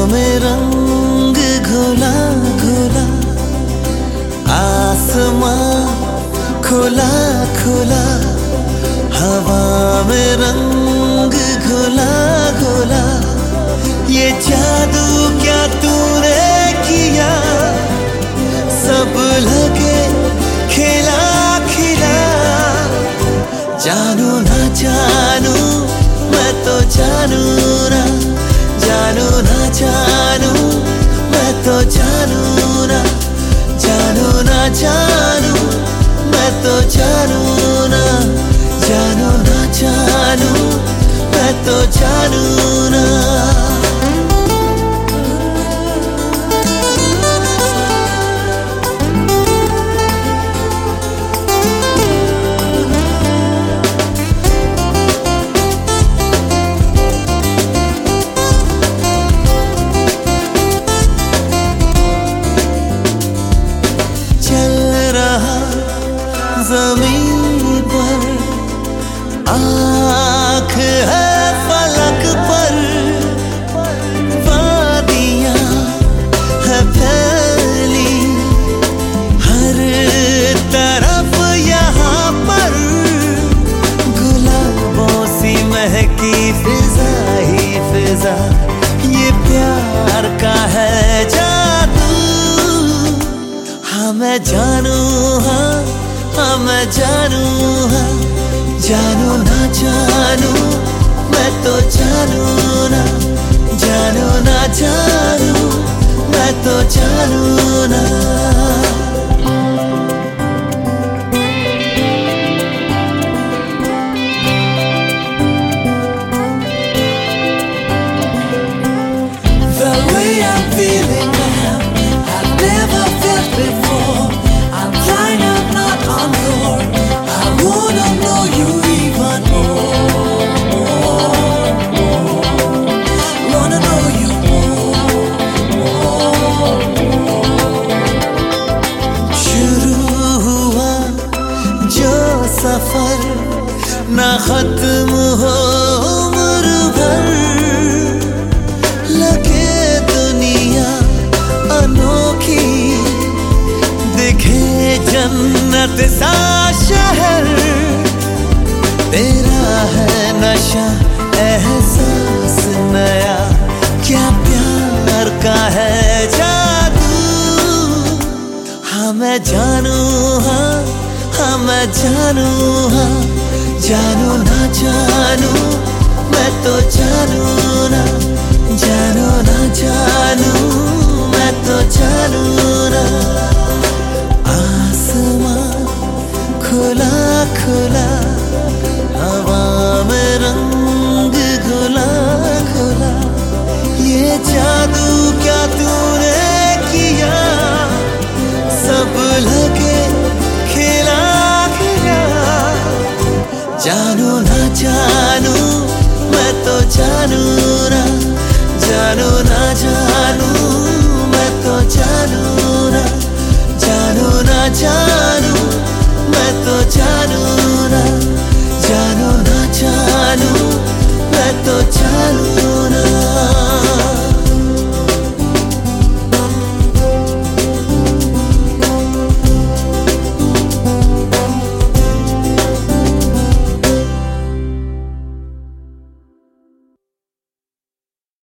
में रंग घोला घोला, आसमां खुला खुला, हवा में रंग घोला घोला। ये जादू क्या तूने किया, सब लगे खिला खिला। जानू ना जानू मैं तो जानू ना, जानू ना जानू मैं तो जानू ना, जानू ना जानू मैं तो जानू ना, जानू ना जानू मैं तो जानू ना। ज़मीन पर आँख है फलक पर, वादियाँ है फैली हर तरफ यहाँ पर। गुलाबों सी महकी फिजा ही फिजा, ये प्यार का है जादू। हाँ मैं जानू, हाँ मैं जानू, हाँ जानू ना जानू मैं तो जानू ना, जानू ना जानू मैं तो जानू ना। The way I'm feeling now, I've never felt before. I'm trying to knock on door, I wanna know you even more, wanna know you more. शुरू हुआ जो सफर ना खत्म हो उम्र भर, लगे दुनिया अनोखी, दिखे जन्नत सा शहर। तेरा है नशा एहसास नया, क्या प्यार का है जादू। हाँ मैं जानू, हाँ मैं जानू, हाँ जानू ना जानू मैं तो जानू ना, जानू ना जानू मैं तो जानू ना। आसमां खुला खुला, हवा में रंग घुला घुला। ये जादू क्या तूने किया, सब लगे खिला खिला। जानू ना जानू मैं तो जानू ना, जानू ना जानू मैं तो जानू ना, जानू ना जानू मैं तो जानू ना, जानू ना जानू मैं तो जानू।